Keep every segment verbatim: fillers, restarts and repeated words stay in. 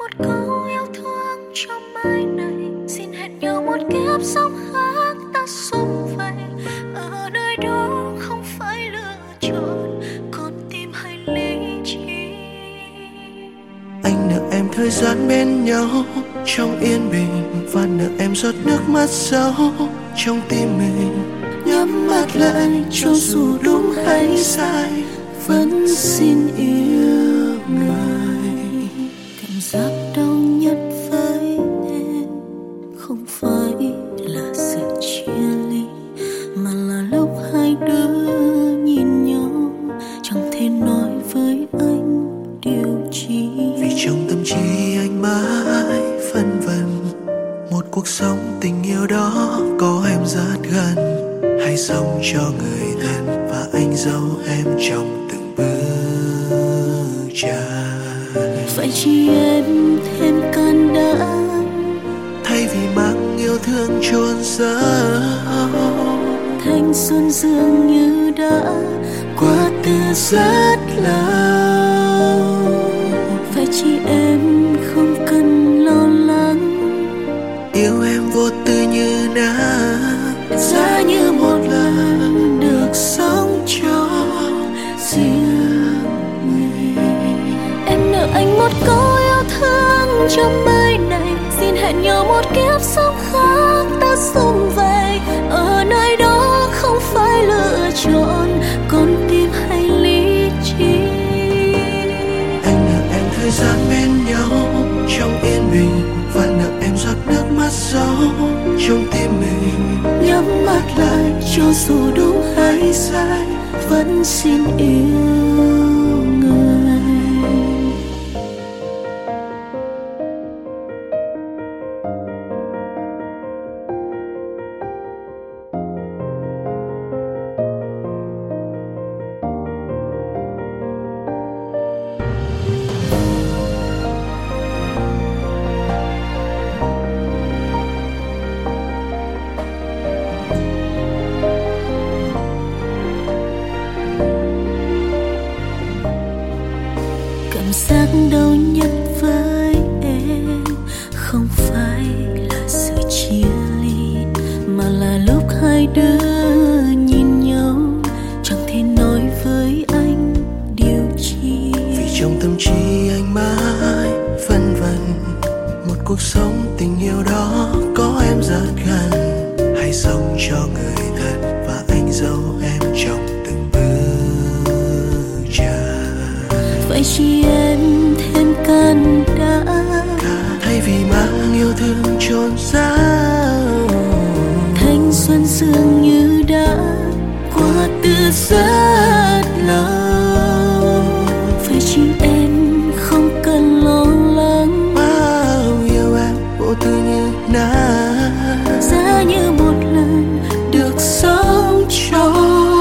một câu yêu thương cho mai này. Xin hẹn nhau một kiếp sống khác ta sum vầy. Ở nơi đó không phải lựa chọn, còn tim hay lý trí. Anh nợ em thời gian bên nhau trong yên bình, và nợ em giọt nước mắt sâu trong tim mình. Nhắm mắt lại cho dù đúng hay sai, vẫn xin yêu người. Cảm giác đau nhất với em không phải là sự chia ly, mà là lúc hai đứa nhìn nhau chẳng thể nói với anh điều chi. Vì trong tâm trí anh mãi phân vân, một cuộc sống tình yêu đó có em rất gần, hay sống cho người thân và anh giấu em trong từng bước chân. Phải chi em thêm can đảm, thay vì mang yêu thương chôn giấu. thanh xuân dường như đã qua từ rất lâu. Phải chi em không cần lo lắng, Yêu em vô tư như nắng, giá như một lần được sống cho riêng mình. Em nợ anh một câu yêu thương trong mai này. Xin hẹn nhau một kiếp sống khác ta sum vầy. Ở nơi đó không phải lựa chọn, còn tim hay lý trí. anh nợ em thời gian bên nhau trong yên bình, và nợ em giọt nước mắt sâu trong tim mình. Nhắm mắt lại cho dù đúng hay sai, vẫn xin yêu người. Cảm giác đau nhất với em không phải là sự chia ly, mà là lúc hai đứa nhìn nhau chẳng thể nói với anh điều chi. Vì trong tâm trí anh mãi phân vân, một cuộc sống tình yêu đó có em rất gần, hay sống cho người thân và anh giấu em trong từng bước chân. Phải chi em thêm can đảm, thay vì mang yêu thương chôn giấu. thanh xuân dường như đã qua từ rất lâu. Phải chi em không cần lo lắng, Bao yêu em vô tư như nắng, giá như một lần được sống cho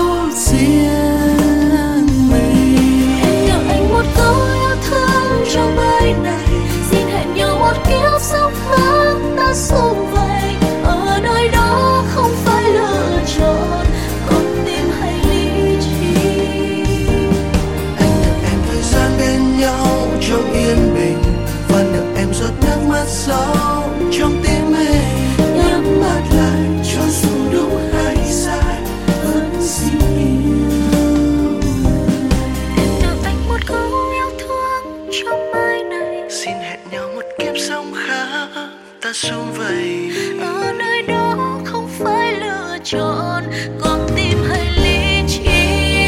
riêng mình. Em nợ anh một câu yêu thương trong mai này. Xin hẹn nhau một kiếp sống khác ta sum vầy. Ở nơi đó không phải lựa chọn, còn tim hay lý trí. anh nợ em thời gian bên nhau trong yên bình, và nợ em giọt nước mắt sâu trong tim mình. Nhắm mắt lại Cho dù đúng hay sai, vẫn xin yêu. em nợ anh một câu yêu thương trong mai này. Xin hẹn nhau một kiếp sống khác ta sum vầy. Ở nơi đó không phải lựa chọn, còn tim hay lý trí.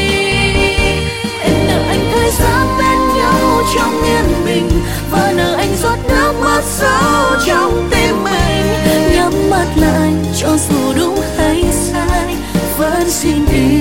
Em nợ anh thời gian bên nhau trong yên bình, và nợ anh giọt nước mắt sâu trong tim mình. Nhắm mắt lại cho dù đúng hay sai, vẫn xin yêu.